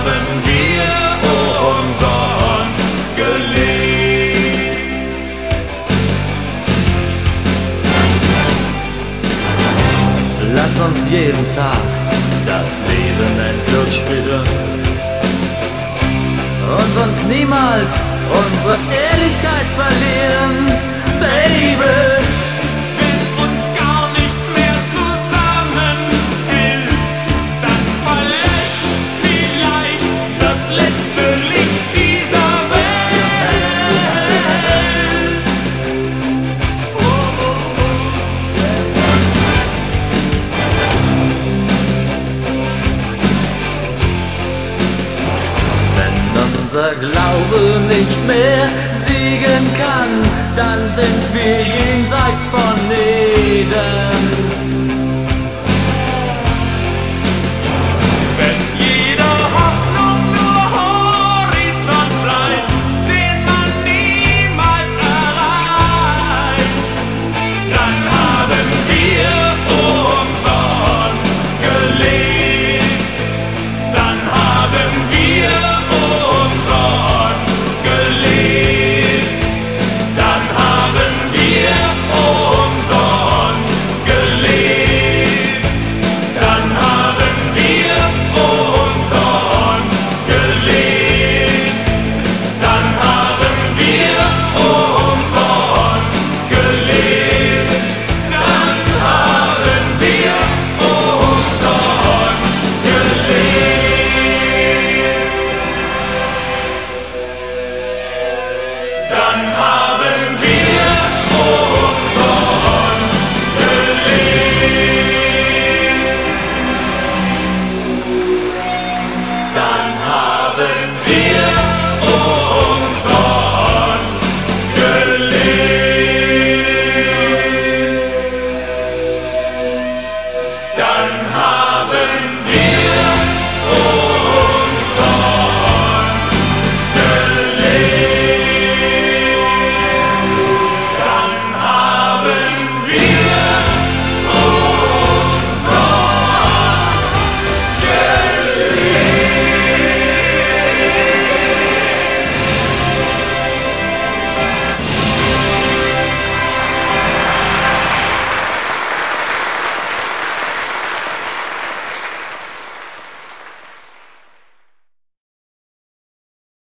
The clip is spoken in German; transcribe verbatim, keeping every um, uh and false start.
haben wir umsonst gelebt. Lass uns jeden Tag Das Leben endlos spielen und uns niemals unsere Ehrlichkeit verlieren, Baby. Wenn uns gar nichts mehr zusammenhält, dann verlöscht vielleicht das letzte Licht dieser Welt. Oh, oh, oh. Wenn unser Glaube nicht mehr siegen kann, dann sind wir jenseits von Eden.